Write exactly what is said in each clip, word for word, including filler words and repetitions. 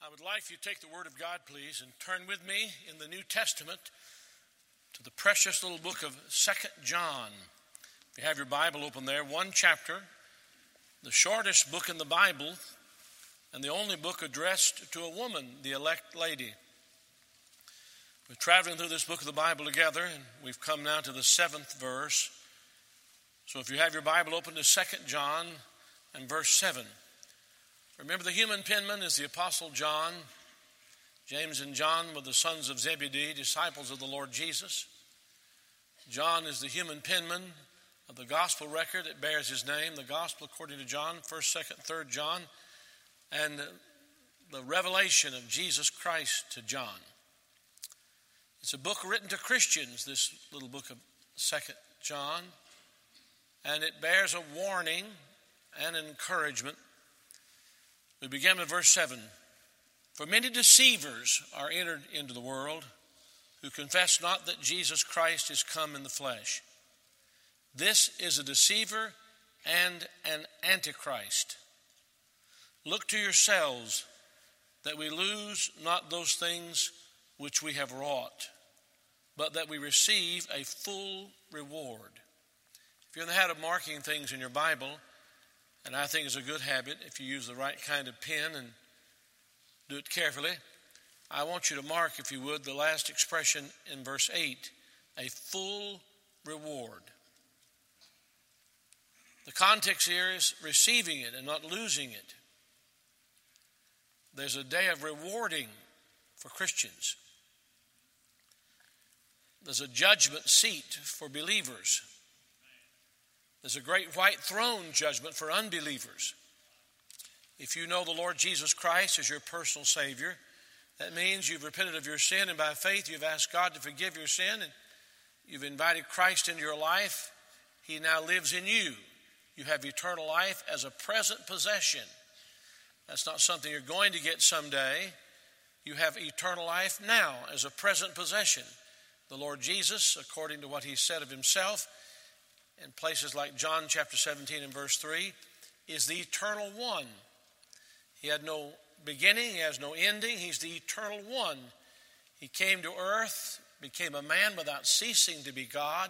I would like for you to take the Word of God, please, and turn with me in the New Testament to the precious little book of Second John. If you have your Bible open there, one chapter, the shortest book in the Bible, and the only book addressed to a woman, the elect lady. We're traveling through this book of the Bible together, and we've come now to the seventh verse. So if you have your Bible open to Second John and verse seven. Remember, the human penman is the Apostle John. James and John were the sons of Zebedee, disciples of the Lord Jesus. John is the human penman of the gospel record that bears his name, the gospel according to John, first, second, third John, and the revelation of Jesus Christ to John. It's a book written to Christians, this little book of Second John, and it bears a warning and encouragement. We begin with verse seven. For many deceivers are entered into the world, who confess not that Jesus Christ is come in the flesh. This is a deceiver and an antichrist. Look to yourselves that we lose not those things which we have wrought, but that we receive a full reward. If you're in the habit of marking things in your Bible, and I think it's a good habit if you use the right kind of pen and do it carefully, I want you to mark, if you would, the last expression in verse eight, a full reward. The context here is receiving it and not losing it. There's a day of rewarding for Christians. There's a judgment seat for believers. There's a great white throne judgment for unbelievers. If you know the Lord Jesus Christ as your personal Savior, that means you've repented of your sin, and by faith you've asked God to forgive your sin, and you've invited Christ into your life. He now lives in you. You have eternal life as a present possession. That's not something you're going to get someday. You have eternal life now as a present possession. The Lord Jesus, according to what he said of himself, in places like John chapter seventeen and verse three, is the eternal one. He had no beginning, he has no ending, he's the eternal one. He came to earth, became a man without ceasing to be God,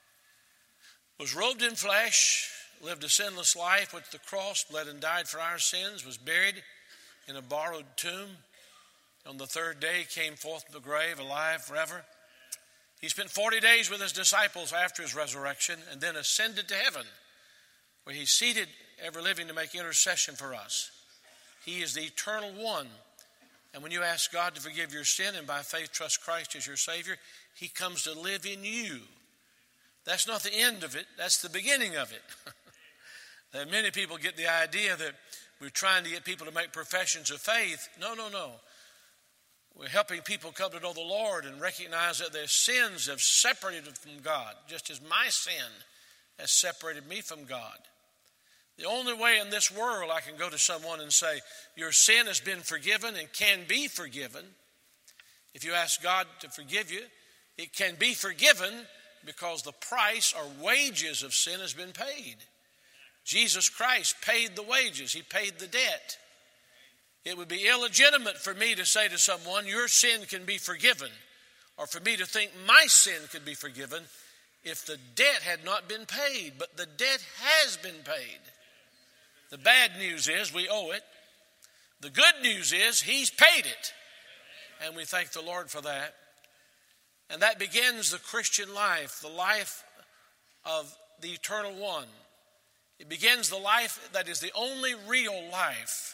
was robed in flesh, lived a sinless life, went to the cross, bled and died for our sins, was buried in a borrowed tomb. On the third day came forth from the grave, alive forever. He spent forty days with his disciples after his resurrection and then ascended to heaven, where he's seated ever living to make intercession for us. He is the eternal one. And when you ask God to forgive your sin and by faith trust Christ as your Savior, he comes to live in you. That's not the end of it. That's the beginning of it. That many people get the idea that we're trying to get people to make professions of faith. No, no, no. We're helping people come to know the Lord and recognize that their sins have separated them from God, just as my sin has separated me from God. The only way in this world I can go to someone and say, your sin has been forgiven and can be forgiven. If you ask God to forgive you, it can be forgiven because the price or wages of sin has been paid. Jesus Christ paid the wages. He paid the debt. It would be illegitimate for me to say to someone, your sin can be forgiven, or for me to think my sin could be forgiven if the debt had not been paid. But the debt has been paid. The bad news is we owe it. The good news is he's paid it. And we thank the Lord for that. And that begins the Christian life, the life of the eternal one. It begins the life that is the only real life.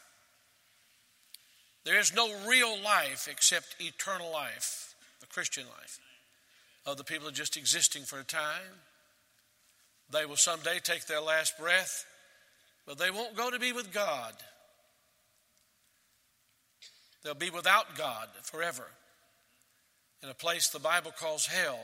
There is no real life except eternal life, the Christian life. Other people are just existing for a time. They will someday take their last breath, but they won't go to be with God. They'll be without God forever in a place the Bible calls hell.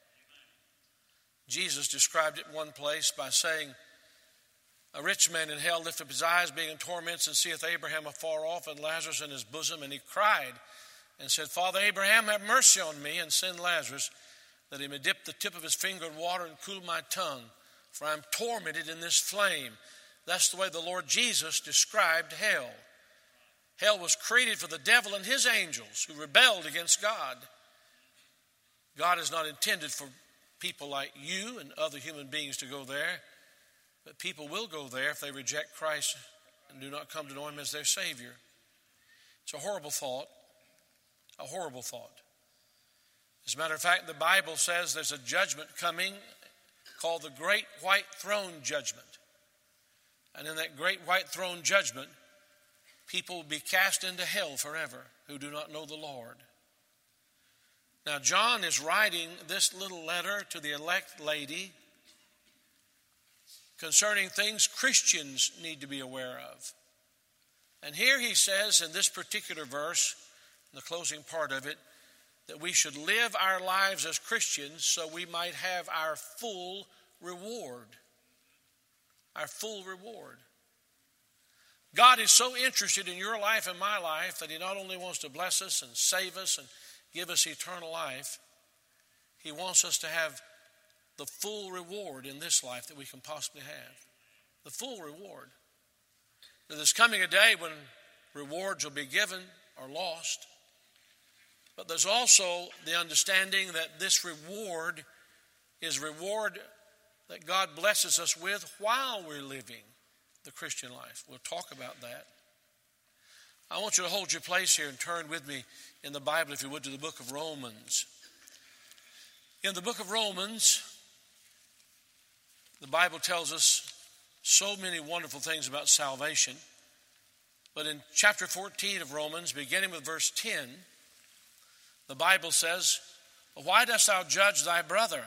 Jesus described it in one place by saying, a rich man in hell lift up his eyes, being in torments, and seeth Abraham afar off, and Lazarus in his bosom. And he cried and said, Father Abraham, have mercy on me, and send Lazarus, that he may dip the tip of his finger in water and cool my tongue, for I am tormented in this flame. That's the way the Lord Jesus described hell. Hell was created for the devil and his angels who rebelled against God. God has not intended for people like you and other human beings to go there, but people will go there if they reject Christ and do not come to know him as their Savior. It's a horrible thought, a horrible thought. As a matter of fact, the Bible says there's a judgment coming called the Great White Throne Judgment. And in that Great White Throne Judgment, people will be cast into hell forever who do not know the Lord. Now, John is writing this little letter to the elect lady concerning things Christians need to be aware of. And here he says in this particular verse, in the closing part of it, that we should live our lives as Christians so we might have our full reward. Our full reward. God is so interested in your life and my life that he not only wants to bless us and save us and give us eternal life, he wants us to have the full reward in this life that we can possibly have. The full reward. Now, there's coming a day when rewards will be given or lost. But there's also the understanding that this reward is reward that God blesses us with while we're living the Christian life. We'll talk about that. I want you to hold your place here and turn with me in the Bible, if you would, to the book of Romans. In the book of Romans, the Bible tells us so many wonderful things about salvation. But in chapter fourteen of Romans, beginning with verse ten, the Bible says, "Why dost thou judge thy brother?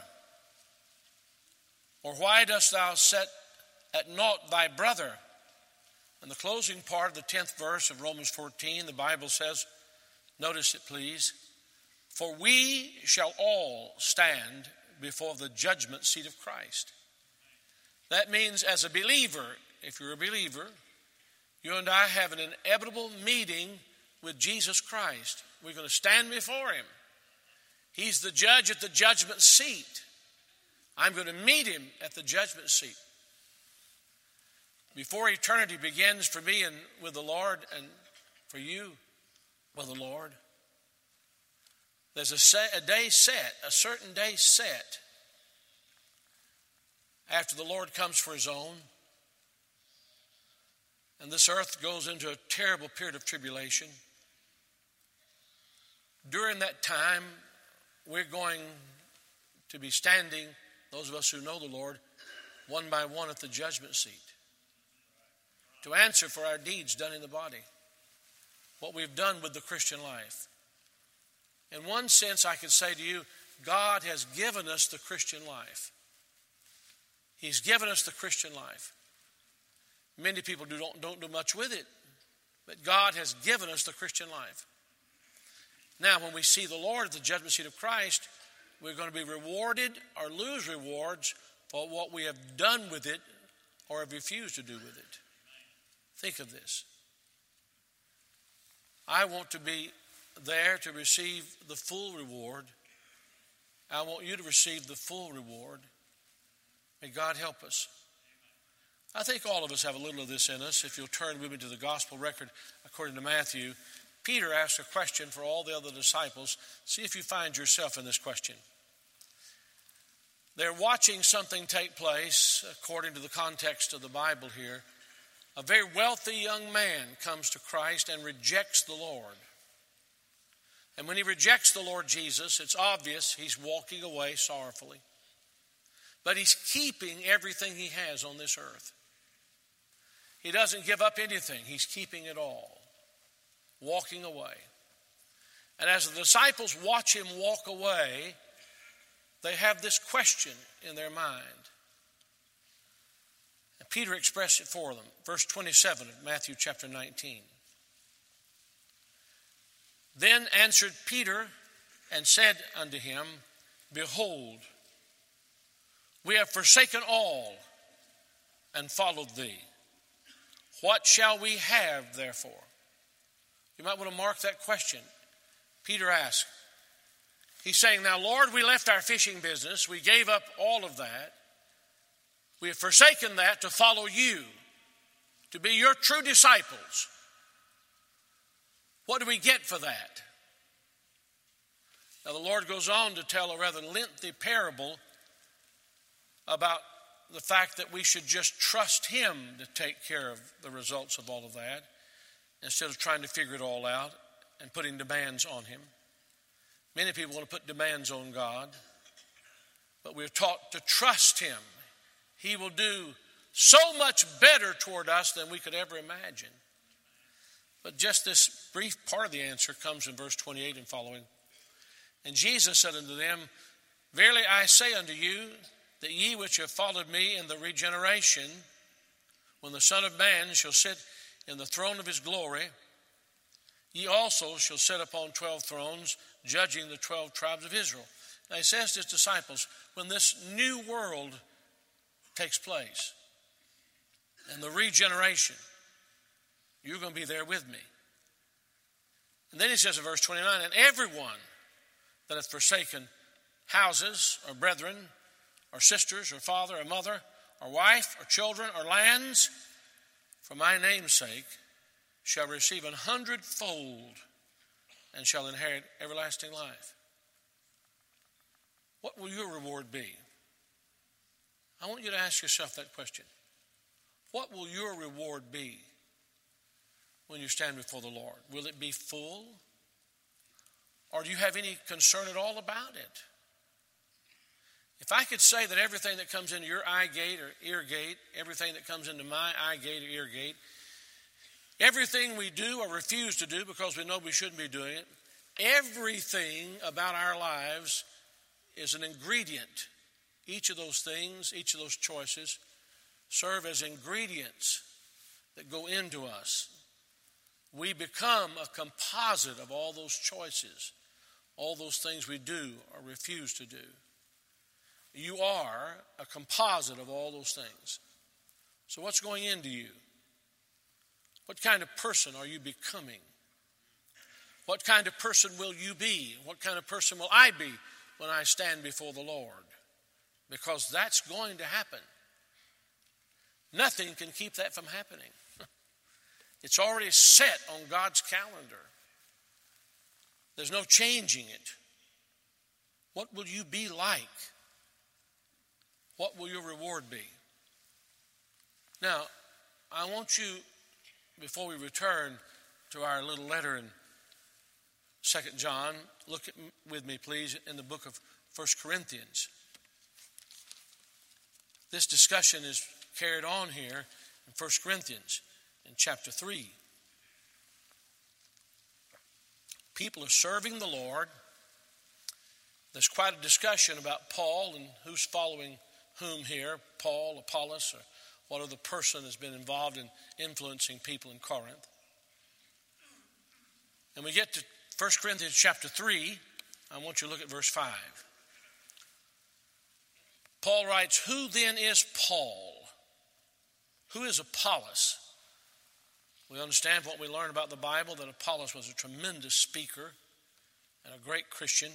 Or why dost thou set at naught thy brother?" In the closing part of the tenth verse of Romans fourteen, the Bible says, notice it please, "For we shall all stand before the judgment seat of Christ." That means as a believer, if you're a believer, you and I have an inevitable meeting with Jesus Christ. We're going to stand before him. He's the judge at the judgment seat. I'm going to meet him at the judgment seat. Before eternity begins for me and with the Lord, and for you with the Lord, there's a, set, a day set, a certain day set after the Lord comes for his own. And this earth goes into a terrible period of tribulation. During that time, we're going to be standing, those of us who know the Lord, one by one at the judgment seat to answer for our deeds done in the body, what we've done with the Christian life. In one sense, I could say to you, God has given us the Christian life. He's given us the Christian life. Many people do, don't, don't do much with it, but God has given us the Christian life. Now, when we see the Lord at the judgment seat of Christ, we're going to be rewarded or lose rewards for what we have done with it or have refused to do with it. Think of this. I want to be there to receive the full reward. I want you to receive the full reward. May God help us. I think all of us have a little of this in us. If you'll turn with me to the gospel record according to Matthew, Peter asked a question for all the other disciples. See if you find yourself in this question. They're watching something take place, according to the context of the Bible here. A very wealthy young man comes to Christ and rejects the Lord. And when he rejects the Lord Jesus, it's obvious he's walking away sorrowfully. But he's keeping everything he has on this earth. He doesn't give up anything. He's keeping it all. Walking away. And as the disciples watch him walk away, they have this question in their mind. And Peter expressed it for them. Verse twenty-seven of Matthew chapter nineteen. Then answered Peter and said unto him, Behold, we have forsaken all and followed thee. What shall we have therefore? You might want to mark that question. Peter asked. He's saying, now, Lord, we left our fishing business. We gave up all of that. We have forsaken that to follow you, to be your true disciples. What do we get for that? Now the Lord goes on to tell a rather lengthy parable about the fact that we should just trust Him to take care of the results of all of that instead of trying to figure it all out and putting demands on Him. Many people want to put demands on God, but we're taught to trust Him. He will do so much better toward us than we could ever imagine. But just this brief part of the answer comes in verse twenty-eight and following. And Jesus said unto them, Verily I say unto you, that ye which have followed me in the regeneration, when the Son of Man shall sit in the throne of his glory, ye also shall sit upon twelve thrones, judging the twelve tribes of Israel. Now he says to his disciples, when this new world takes place, and the regeneration, you're going to be there with me. And then he says in verse twenty-nine, and everyone that hath forsaken houses, or brethren, or sisters, or father, or mother, or wife, or children, or lands, for my name's sake, shall receive an hundredfold, and shall inherit everlasting life. What will your reward be? I want you to ask yourself that question. What will your reward be when you stand before the Lord? Will it be full? Or do you have any concern at all about it? If I could say that everything that comes into your eye gate or ear gate, everything that comes into my eye gate or ear gate, everything we do or refuse to do because we know we shouldn't be doing it, everything about our lives is an ingredient. Each of those things, each of those choices serve as ingredients that go into us. We become a composite of all those choices, all those things we do or refuse to do. You are a composite of all those things. So what's going into you? What kind of person are you becoming? What kind of person will you be? What kind of person will I be when I stand before the Lord? Because that's going to happen. Nothing can keep that from happening. It's already set on God's calendar. There's no changing it. What will you be like? What will your reward be? Now, I want you, before we return to our little letter in Second John, look at, with me, please, in the book of First Corinthians. This discussion is carried on here in First Corinthians in chapter three. People are serving the Lord. There's quite a discussion about Paul and who's following whom here, Paul, Apollos, or what other person has been involved in influencing people in Corinth. And we get to First Corinthians chapter three. I want you to look at verse five. Paul writes, who then is Paul? Who is Apollos? We understand what we learn about the Bible, that Apollos was a tremendous speaker and a great Christian.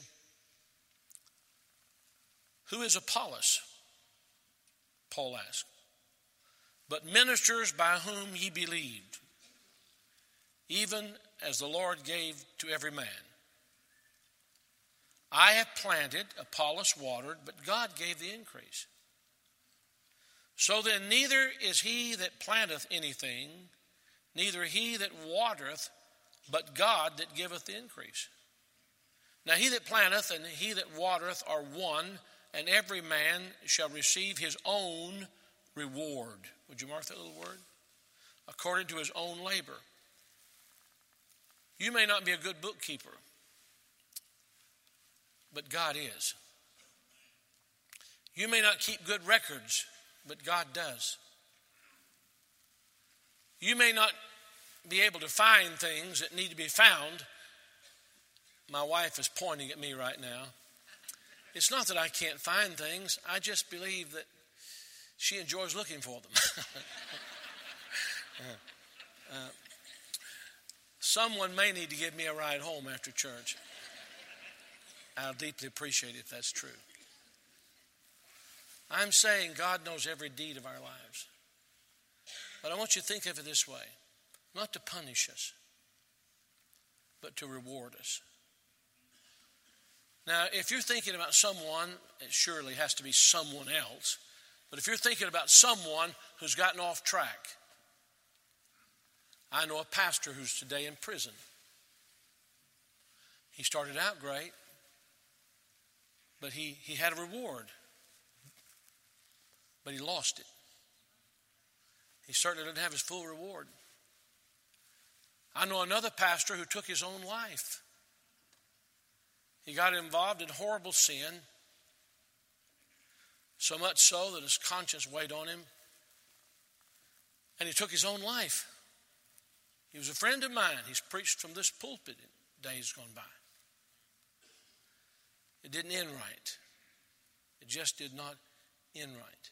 Who is Apollos? Paul asked. But ministers by whom ye believed, even as the Lord gave to every man. I have planted, Apollos watered, but God gave the increase. So then neither is he that planteth anything, neither he that watereth, but God that giveth the increase. Now he that planteth and he that watereth are one, and every man shall receive his own reward. Would you mark that little word? According to his own labor. You may not be a good bookkeeper, but God is. You may not keep good records, but God does. You may not be able to find things that need to be found. My wife is pointing at me right now. It's not that I can't find things. I just believe that she enjoys looking for them. uh, uh, someone may need to give me a ride home after church. I'll deeply appreciate it if that's true. I'm saying God knows every deed of our lives. But I want you to think of it this way. Not to punish us, but to reward us. Now, if you're thinking about someone, it surely has to be someone else. But if you're thinking about someone who's gotten off track, I know a pastor who's today in prison. He started out great, but he, he had a reward, but he lost it. He certainly didn't have his full reward. I know another pastor who took his own life. He got involved in horrible sin, so much so that his conscience weighed on him, and he took his own life. He was a friend of mine. He's preached from this pulpit in days gone by. It didn't end right. It just did not end right.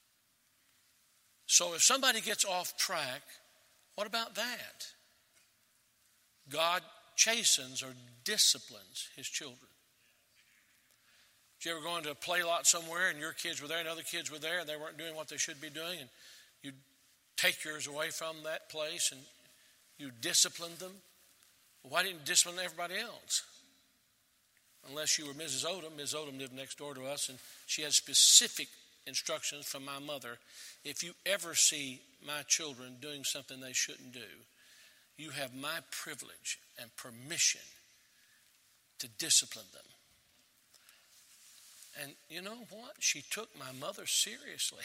So if somebody gets off track, what about that? God chastens or disciplines his children. Did you ever go into a play lot somewhere and your kids were there and other kids were there and they weren't doing what they should be doing, and you take yours away from that place and you disciplined them? Why didn't you discipline everybody else? Unless you were Missus Odom. Missus Odom lived next door to us, and she had specific instructions from my mother. If you ever see my children doing something they shouldn't do, you have my privilege and permission to discipline them. And you know what? She took my mother seriously.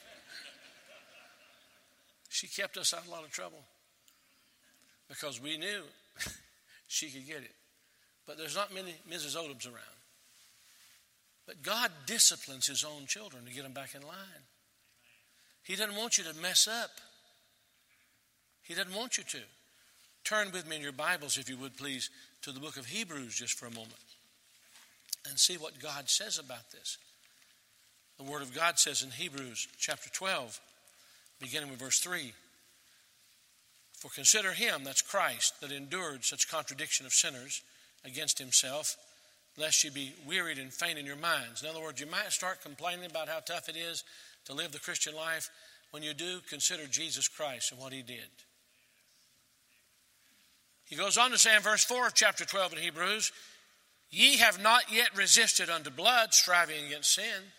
She kept us out of a lot of trouble because we knew she could get it. But there's not many Missus Odoms around. But God disciplines his own children to get them back in line. He doesn't want you to mess up. He doesn't want you to. Turn with me in your Bibles, if you would please, to the book of Hebrews just for a moment and see what God says about this. The Word of God says in Hebrews chapter twelve, beginning with verse three, "For consider him," that's Christ, "that endured such contradiction of sinners against himself, lest you be wearied and faint in your minds." In other words, you might start complaining about how tough it is to live the Christian life. When you do, consider Jesus Christ and what he did. He goes on to say in verse four of chapter twelve in Hebrews, "Ye have not yet resisted unto blood, striving against sin.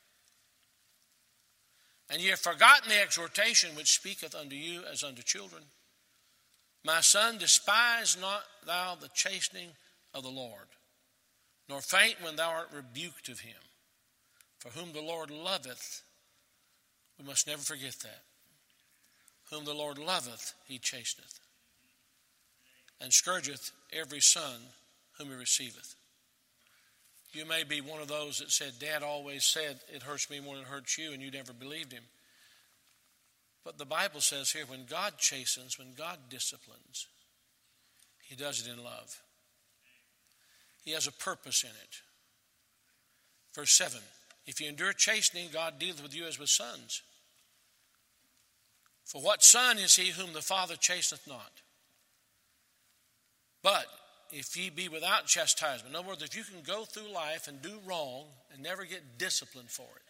And ye have forgotten the exhortation which speaketh unto you as unto children. My son, despise not thou the chastening of the Lord, nor faint when thou art rebuked of him. For whom the Lord loveth," we must never forget that, "whom the Lord loveth, he chasteneth, and scourgeth every son whom he receiveth." You may be one of those that said, "Dad always said it hurts me more than it hurts you," and you never believed him. But the Bible says here, when God chastens, when God disciplines, he does it in love. He has a purpose in it. Verse seven, "If you endure chastening, God dealeth with you as with sons. For what son is he whom the Father chasteneth not? But if ye be without chastisement," in other words, if you can go through life and do wrong and never get disciplined for it.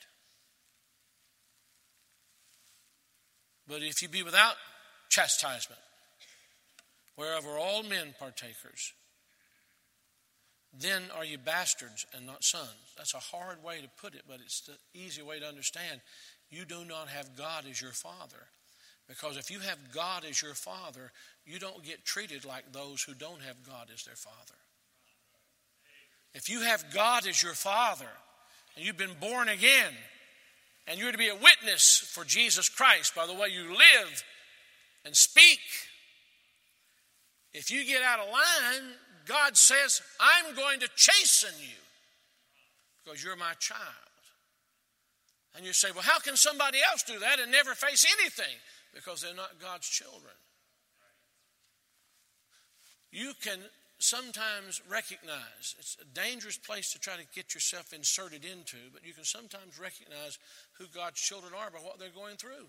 "But if ye be without chastisement, whereof are all men partakers, then are ye bastards and not sons." That's a hard way to put it, but it's the easy way to understand. You do not have God as your father. Because if you have God as your father, you don't get treated like those who don't have God as their father. If you have God as your father, and you've been born again, and you're to be a witness for Jesus Christ by the way you live and speak, if you get out of line, God says, "I'm going to chasten you because you're my child." And you say, "Well, how can somebody else do that and never face anything?" Because they're not God's children. You can sometimes recognize, it's a dangerous place to try to get yourself inserted into, but you can sometimes recognize who God's children are by what they're going through.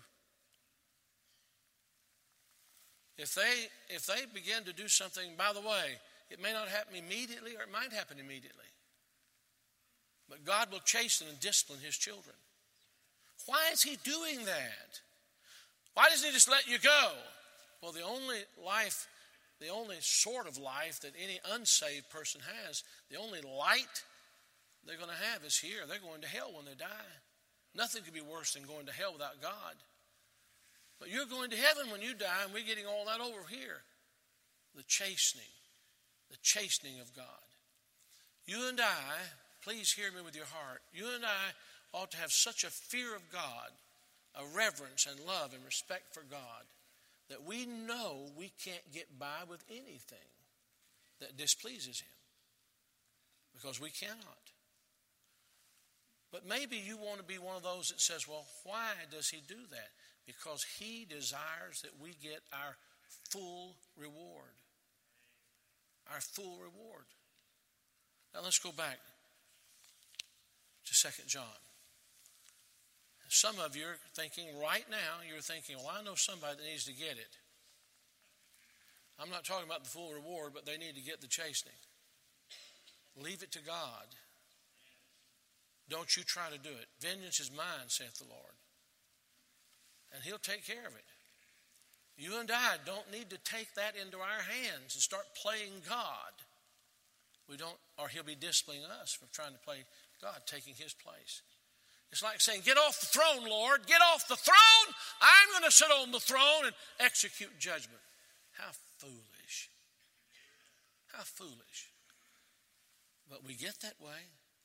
If they, if they begin to do something, by the way, it may not happen immediately or it might happen immediately. But God will chasten and discipline his children. Why is he doing that? Why doesn't he just let you go? Well, the only life the only sort of life that any unsaved person has, the only light they're going to have is here. They're going to hell when they die. Nothing could be worse than going to hell without God. But you're going to heaven when you die, and we're getting all that over here. The chastening, the chastening of God. You and I, please hear me with your heart, you and I ought to have such a fear of God, a reverence and love and respect for God, that we know we can't get by with anything that displeases Him. Because we cannot. But maybe you want to be one of those that says, well, why does He do that? Because He desires that we get our full reward. Our full reward. Now let's go back to Second John. Some of you are thinking right now, you're thinking, well, I know somebody that needs to get it. I'm not talking about the full reward, but they need to get the chastening. Leave it to God. Don't you try to do it. Vengeance is mine, saith the Lord. And He'll take care of it. You and I don't need to take that into our hands and start playing God. We don't, or He'll be disciplining us for trying to play God, taking His place. It's like saying, get off the throne, Lord. Get off the throne. I'm going to sit on the throne and execute judgment. How foolish. How foolish. But we get that way.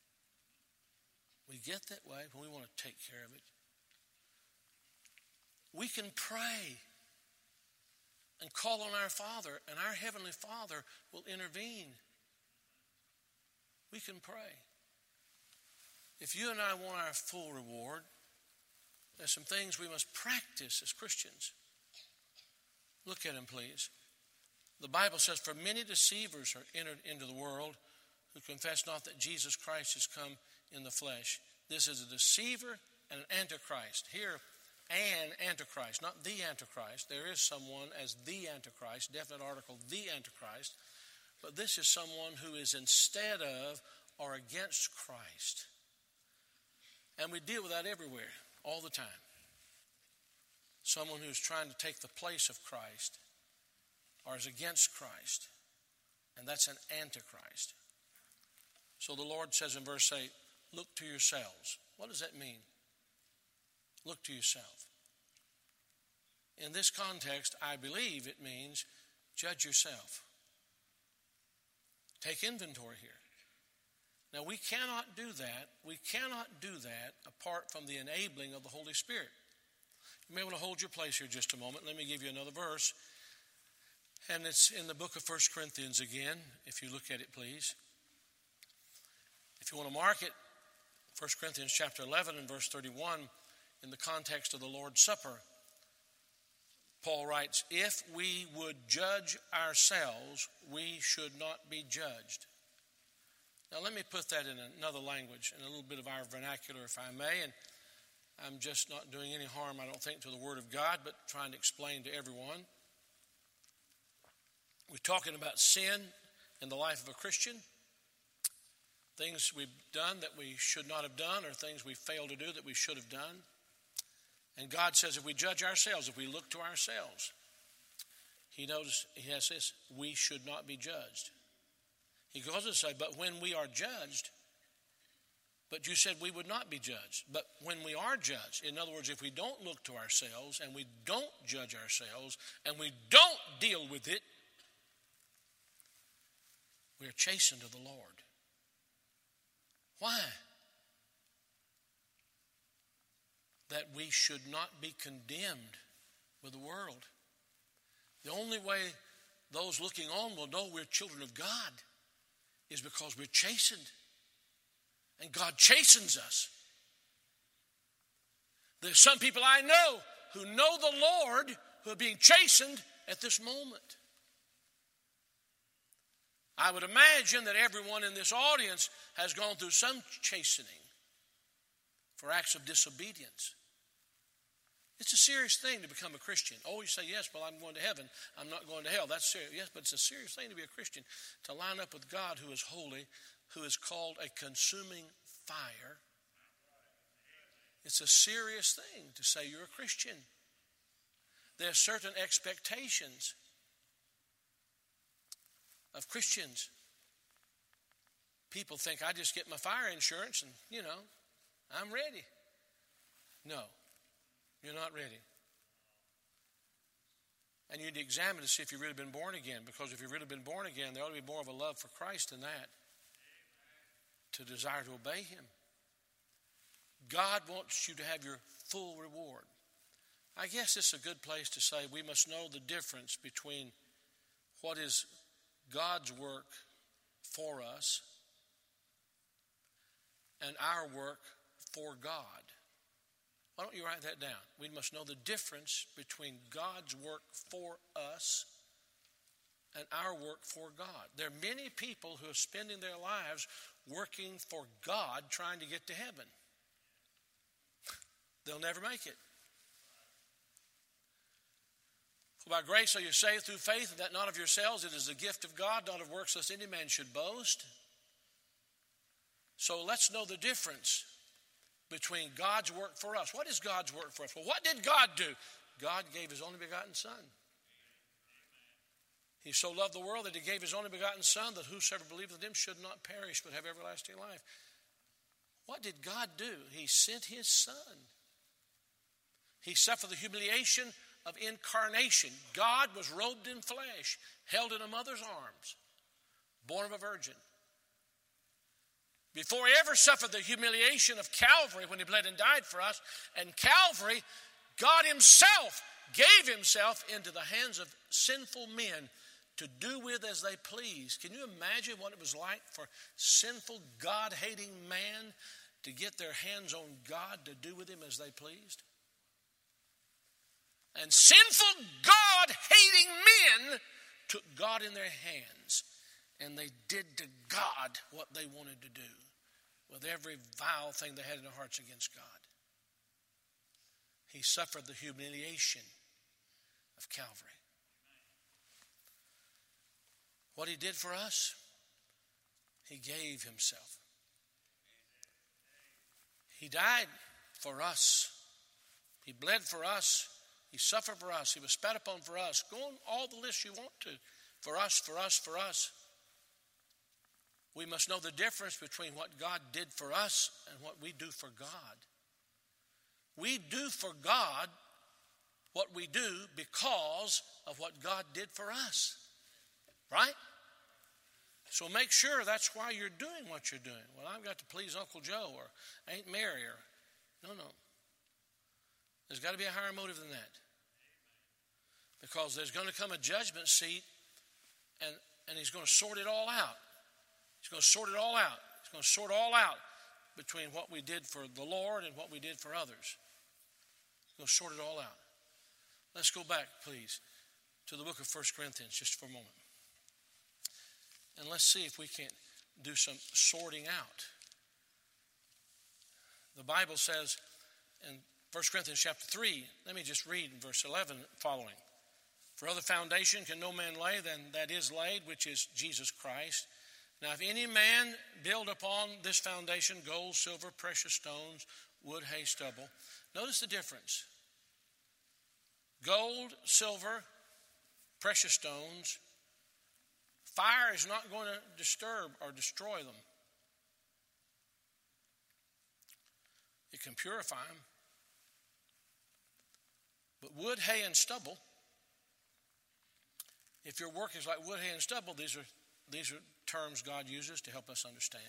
We get that way when we want to take care of it. We can pray and call on our Father, and our Heavenly Father will intervene. We can pray. If you and I want our full reward, there's some things we must practice as Christians. Look at them, please. The Bible says, for many deceivers are entered into the world who confess not that Jesus Christ has come in the flesh. This is a deceiver and an antichrist. Here, an antichrist, not the antichrist. There is someone as the antichrist, definite article, the antichrist. But this is someone who is instead of or against Christ. And we deal with that everywhere, all the time. Someone who's trying to take the place of Christ or is against Christ. And that's an antichrist. So the Lord says in verse eight, look to yourselves. What does that mean? Look to yourself. In this context, I believe it means judge yourself. Take inventory here. Now, we cannot do that. We cannot do that apart from the enabling of the Holy Spirit. You may want to hold your place here just a moment. Let me give you another verse. And it's in the book of First Corinthians again, if you look at it, please. If you want to mark it, First Corinthians chapter eleven and verse thirty-one, in the context of the Lord's Supper, Paul writes, if we would judge ourselves, we should not be judged. Now let me put that in another language, in a little bit of our vernacular, if I may, and I'm just not doing any harm, I don't think, to the Word of God, but trying to explain to everyone. We're talking about sin in the life of a Christian, things we've done that we should not have done, or things we failed to do that we should have done. And God says if we judge ourselves, if we look to ourselves, He knows, He has this, we should not be judged. He goes on to say, but when we are judged, but you said we would not be judged. But when we are judged, in other words, if we don't look to ourselves and we don't judge ourselves and we don't deal with it, we are chastened of the Lord. Why? That we should not be condemned with the world. The only way those looking on will know we're children of God is because we're chastened. And God chastens us. There's some people I know who know the Lord who are being chastened at this moment. I would imagine that everyone in this audience has gone through some chastening for acts of disobedience. It's a serious thing to become a Christian. Oh, you say, yes, well, I'm going to heaven. I'm not going to hell. That's serious. Yes, but it's a serious thing to be a Christian, to line up with God who is holy, who is called a consuming fire. It's a serious thing to say you're a Christian. There are certain expectations of Christians. People think I just get my fire insurance and, you know, I'm ready. No, you're not ready. And you need to examine to see if you've really been born again, because if you've really been born again, there ought to be more of a love for Christ than that, to desire to obey him. God wants you to have your full reward. I guess it's a good place to say we must know the difference between what is God's work for us and our work for God. Why don't you write that down? We must know the difference between God's work for us and our work for God. There are many people who are spending their lives working for God trying to get to heaven. They'll never make it. For by grace are you saved through faith, and that not of yourselves, it is the gift of God, not of works, lest any man should boast. So let's know the difference between God's work for us. What is God's work for us? Well, what did God do? God gave his only begotten Son. He so loved the world that he gave his only begotten Son, that whosoever believeth in him should not perish but have everlasting life. What did God do? He sent his Son. He suffered the humiliation of incarnation. God was robed in flesh, held in a mother's arms, born of a virgin. Before he ever suffered the humiliation of Calvary when he bled and died for us, and Calvary, God himself gave himself into the hands of sinful men to do with as they pleased. Can you imagine what it was like for sinful, God-hating man to get their hands on God to do with him as they pleased? And sinful, God-hating men took God in their hands, and they did to God what they wanted to do with every vile thing they had in their hearts against God. He suffered the humiliation of Calvary. What he did for us, he gave himself. He died for us. He bled for us. He suffered for us. He was spat upon for us. Go on all the lists you want to. For us, for us, for us. We must know the difference between what God did for us and what we do for God. We do for God what we do because of what God did for us. Right? So make sure that's why you're doing what you're doing. Well, I've got to please Uncle Joe or Aunt Mary or... No, no. There's got to be a higher motive than that. Because there's going to come a judgment seat, and, and he's going to sort it all out. He's going to sort it all out. He's going to sort all out between what we did for the Lord and what we did for others. He's going to sort it all out. Let's go back, please, to the book of First Corinthians just for a moment. And let's see if we can't do some sorting out. The Bible says in First Corinthians chapter three, let me just read in verse eleven following. For other foundation can no man lay than that is laid, which is Jesus Christ. Now if any man build upon this foundation gold, silver, precious stones, wood, hay, stubble. Notice the difference. Gold, silver, precious stones. Fire is not going to disturb or destroy them. It can purify them. But wood, hay, and stubble, if your work is like wood, hay, and stubble, these are, these are terms God uses to help us understand.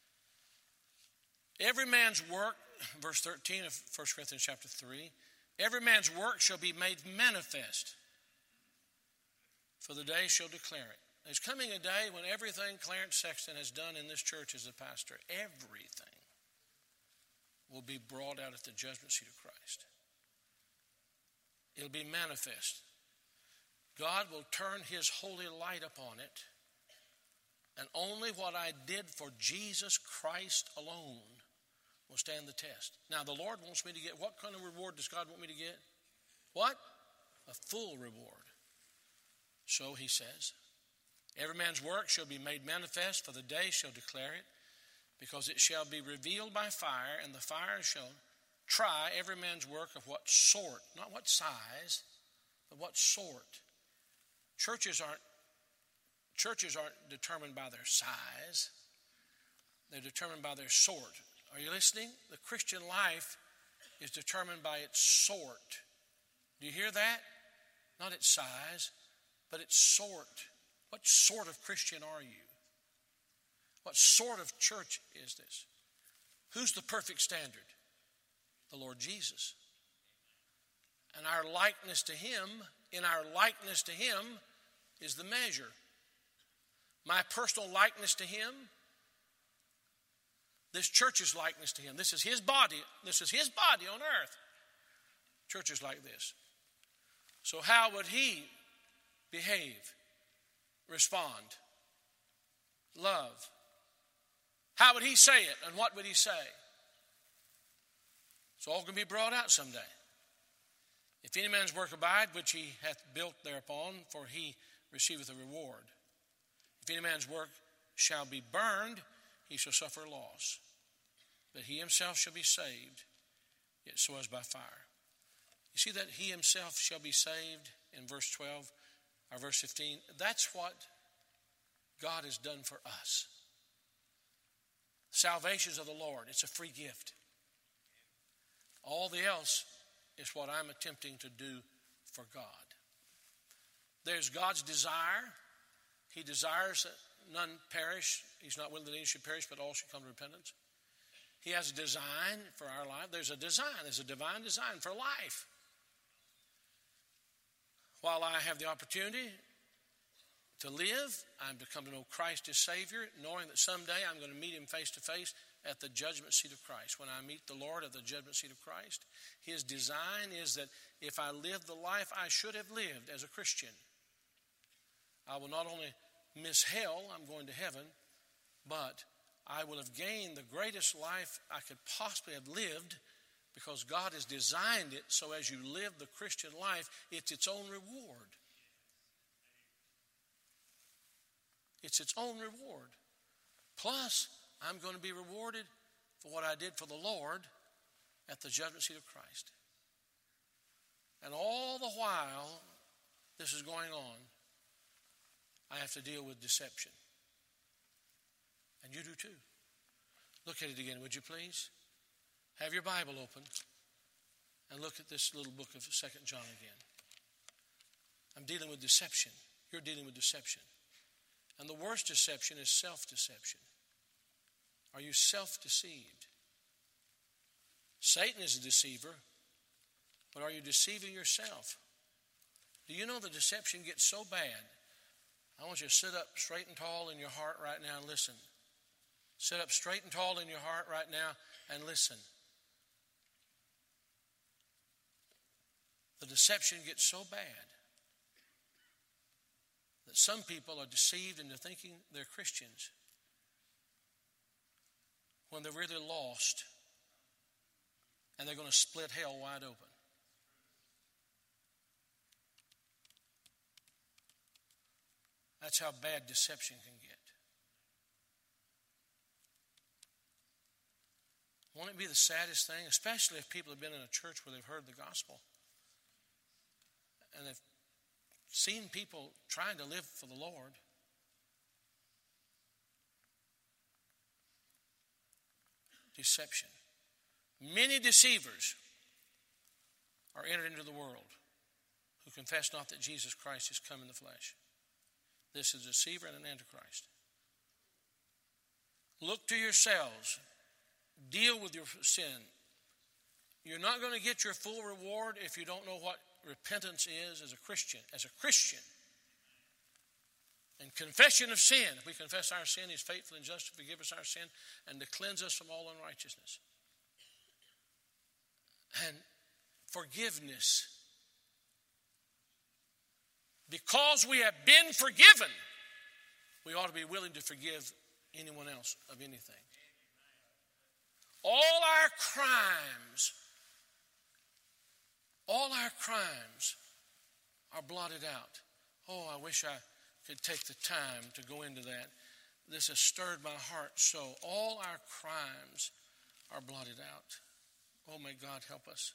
Every man's work, verse thirteen of First Corinthians chapter three, every man's work shall be made manifest, for the day shall declare it. There's coming a day when everything Clarence Sexton has done in this church as a pastor, everything will be brought out at the judgment seat of Christ. It'll be manifest. God will turn his holy light upon it, and only what I did for Jesus Christ alone will stand the test. Now, the Lord wants me to get, what kind of reward does God want me to get? What? A full reward. So he says, every man's work shall be made manifest, for the day shall declare it, because it shall be revealed by fire, and the fire shall try every man's work of what sort, not what size, but what sort. Churches aren't Churches aren't determined by their size. They're determined by their sort. Are you listening? The Christian life is determined by its sort. Do you hear that? Not its size, but its sort. What sort of Christian are you? What sort of church is this? Who's the perfect standard? The Lord Jesus. And our likeness to Him, in our likeness to Him, is the measure. My personal likeness to Him, this church's likeness to Him. This is His body. This is His body on earth. Churches like this. So how would He behave, respond, love? How would He say it, and what would He say? It's all going to be brought out someday. If any man's work abide, which he hath built thereupon, for he receiveth a reward. If any man's work shall be burned, he shall suffer loss. But he himself shall be saved, yet so as by fire. You see that he himself shall be saved in verse twelve or verse fifteen? That's what God has done for us. Salvation is of the Lord. It's a free gift. All the else is what I'm attempting to do for God. There's God's desire. He desires that none perish. He's not willing that any should perish, but all should come to repentance. He has a design for our life. There's a design. There's a divine design for life. While I have the opportunity to live, I'm to come to know Christ as Savior, knowing that someday I'm going to meet Him face to face at the judgment seat of Christ. When I meet the Lord at the judgment seat of Christ, His design is that if I live the life I should have lived as a Christian, I will not only miss hell, I'm going to heaven, but I will have gained the greatest life I could possibly have lived, because God has designed it so as you live the Christian life, it's its own reward. It's its own reward. Plus, I'm going to be rewarded for what I did for the Lord at the judgment seat of Christ. And all the while this is going on, I have to deal with deception. And you do too. Look at it again, would you please? Have your Bible open and look at this little book of Second John again. I'm dealing with deception. You're dealing with deception. And the worst deception is self-deception. Are you self-deceived? Satan is a deceiver, but are you deceiving yourself? Do you know the deception gets so bad? I want you to sit up straight and tall in your heart right now and listen. Sit up straight and tall in your heart right now and listen. The deception gets so bad that some people are deceived into thinking they're Christians when they're really lost, and they're going to split hell wide open. That's how bad deception can get. Won't it be the saddest thing, especially if people have been in a church where they've heard the gospel and they've seen people trying to live for the Lord, deception. Many deceivers are entered into the world who confess not that Jesus Christ is come in the flesh. This is a deceiver and an antichrist. Look to yourselves. Deal with your sin. You're not going to get your full reward if you don't know what repentance is as a Christian. As a Christian. And confession of sin. If we confess our sin, He's faithful and just to forgive us our sin and to cleanse us from all unrighteousness. And forgiveness. Because we have been forgiven, we ought to be willing to forgive anyone else of anything. All our crimes, all our crimes are blotted out. Oh, I wish I could take the time to go into that. This has stirred my heart so. All our crimes are blotted out. Oh, may God help us.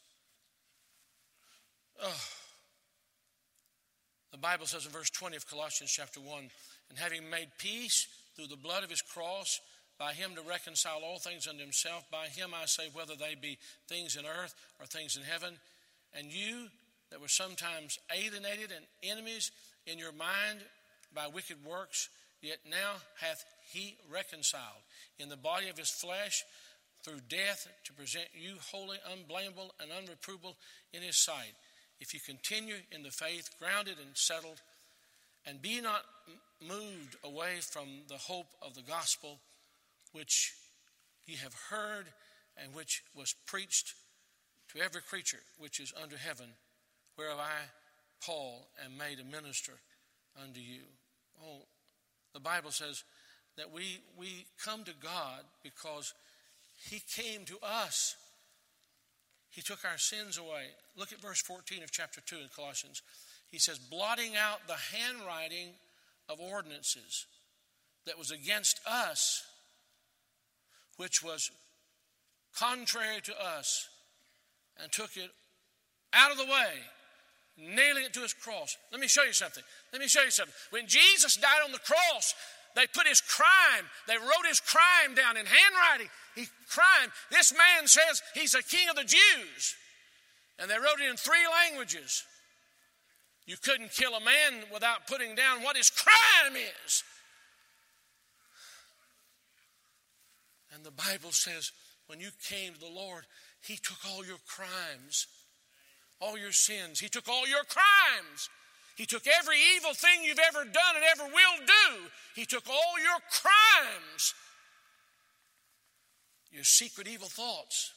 Oh. The Bible says in verse twenty of Colossians chapter one, And having made peace through the blood of his cross, by him to reconcile all things unto himself. By him I say, whether they be things in earth or things in heaven. And you that were sometimes alienated and enemies in your mind by wicked works, yet now hath he reconciled in the body of his flesh through death, to present you holy, unblameable, and unreprovable in his sight. If you continue in the faith, grounded and settled, and be not moved away from the hope of the gospel, which ye have heard, and which was preached to every creature which is under heaven, whereof I, Paul, am made a minister unto you. Oh, the Bible says that we, we come to God because he came to us. He took our sins away. Look at verse fourteen of chapter two in Colossians. He says, blotting out the handwriting of ordinances that was against us, which was contrary to us, and took it out of the way, nailing it to his cross. Let me show you something. Let me show you something. When Jesus died on the cross, they put his crime, they wrote his crime down in handwriting. He crime. This man says he's a king of the Jews. And they wrote it in three languages. You couldn't kill a man without putting down what his crime is. And the Bible says when you came to the Lord, he took all your crimes, all your sins. He took all your crimes. He took every evil thing you've ever done and ever will do. He took all your crimes, your secret evil thoughts,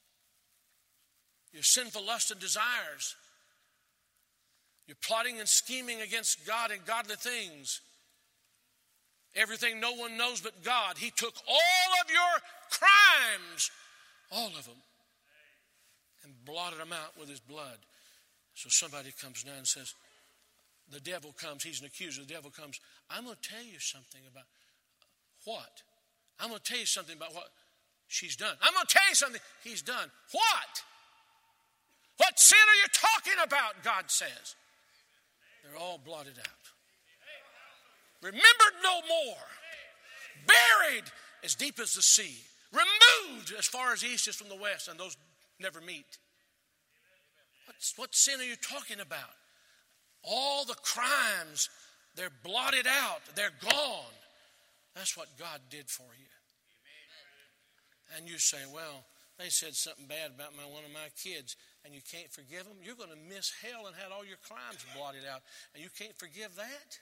your sinful lust and desires, your plotting and scheming against God and godly things, everything no one knows but God. He took all of your crimes, all of them, and blotted them out with his blood. So somebody comes now and says, the devil comes, he's an accuser, the devil comes, I'm going to tell you something about what? I'm going to tell you something about what she's done. I'm going to tell you something he's done. What? What sin are you talking about, God says? They're all blotted out. Remembered no more. Buried as deep as the sea. Removed as far as the east is from the west, and those never meet. What's, what sin are you talking about? All the crimes, they're blotted out. They're gone. That's what God did for you. And you say, well, they said something bad about my one of my kids, and you can't forgive them. You're going to miss hell and had all your crimes blotted out, and you can't forgive that?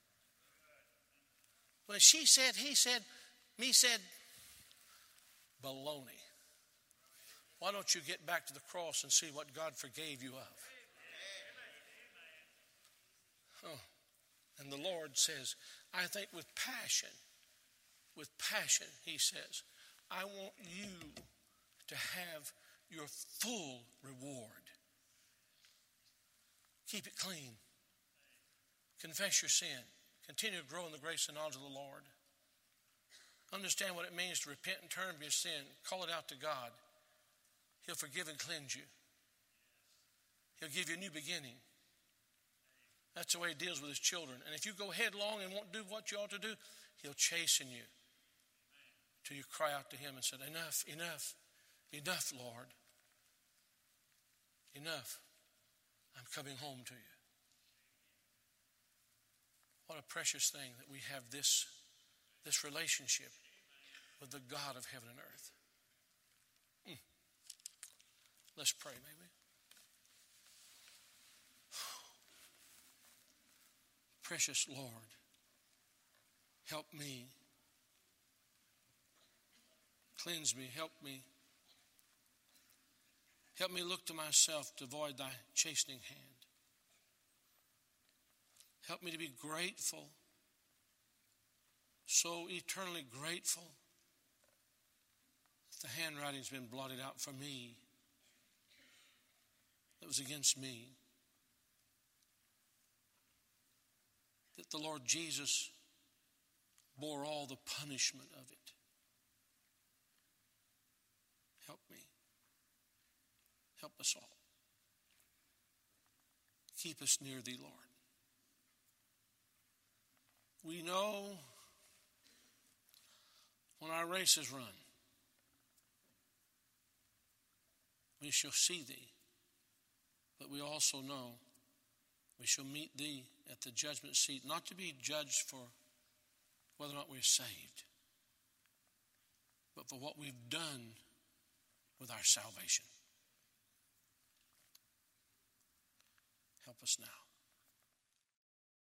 When she said, he said, me said, baloney. Why don't you get back to the cross and see what God forgave you of? Oh, and the Lord says, I think with passion, with passion, he says, I want you to have your full reward. Keep it clean. Confess your sin. Continue to grow in the grace and knowledge of the Lord. Understand what it means to repent and turn from your sin. Call it out to God. He'll forgive and cleanse you. He'll give you a new beginning. That's the way he deals with his children. And if you go headlong and won't do what you ought to do, he'll chasten you till you cry out to him and say, enough, enough, enough, Lord. Enough. I'm coming home to you. What a precious thing that we have this, this relationship with the God of heaven and earth. Mm. Let's pray, may we? Precious Lord, help me. Cleanse me, help me. Help me look to myself to avoid thy chastening hand. Help me to be grateful, so eternally grateful that the handwriting's been blotted out for me, that was against me. That the Lord Jesus bore all the punishment of it. Help me. Help us all. Keep us near thee, Lord. We know when our race is run, we shall see thee, but we also know we shall meet thee at the judgment seat, not to be judged for whether or not we're saved, but for what we've done with our salvation. Help us now.